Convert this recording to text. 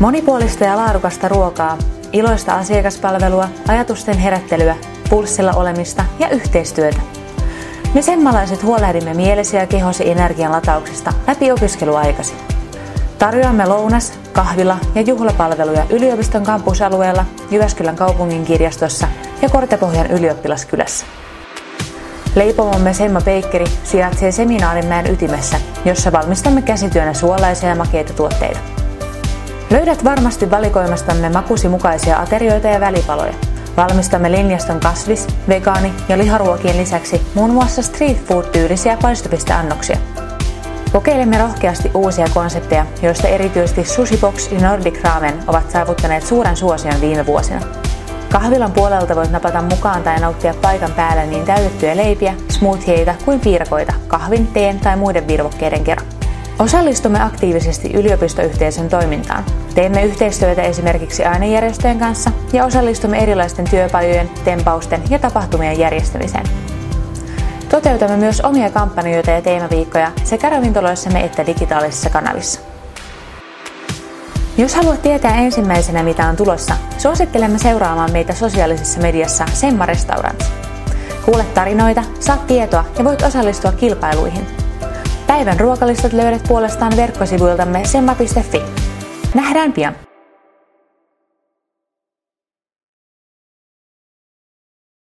Monipuolista ja laadukasta ruokaa, iloista asiakaspalvelua, ajatusten herättelyä, pulssilla olemista ja yhteistyötä. Me semmalaiset huolehdimme mielesi ja kehosi energian latauksesta läpi opiskeluaikasi. Tarjoamme lounas-, kahvila- ja juhlapalveluja yliopiston kampusalueella, Jyväskylän kaupungin kirjastossa ja Kortepohjan ylioppilaskylässä. Leipomomme Semma Beikkeri sijaitsee Seminaarimäen ytimessä, jossa valmistamme käsityönä suolaisia ja makeita tuotteita. Löydät varmasti valikoimastamme makusi mukaisia aterioita ja välipaloja. Valmistamme linjaston kasvis-, vegaani- ja liharuokien lisäksi muun muassa street food-tyylisiä paistopisteannoksia. Kokeilemme rohkeasti uusia konsepteja, joista erityisesti Sushi Box ja Nordic Ramen ovat saavuttaneet suuren suosion viime vuosina. Kahvilan puolelta voit napata mukaan tai nauttia paikan päällä niin täytettyjä leipiä, smoothieita kuin piirakoita, kahvin, teen tai muiden virvokkeiden kera. Osallistumme aktiivisesti yliopistoyhteisön toimintaan. Teemme yhteistyötä esimerkiksi ainejärjestöjen kanssa ja osallistumme erilaisten työpajojen, tempausten ja tapahtumien järjestämiseen. Toteutamme myös omia kampanjoita ja teemaviikkoja sekä ravintoloissamme että digitaalisissa kanavissa. Jos haluat tietää ensimmäisenä mitä on tulossa, suosittelemme seuraamaan meitä sosiaalisessa mediassa Semma Restaurants. Kuule tarinoita, saat tietoa ja voit osallistua kilpailuihin. Päivän ruokalistat löydät puolestaan verkkosivuiltamme semma.fi. Nähdään pian!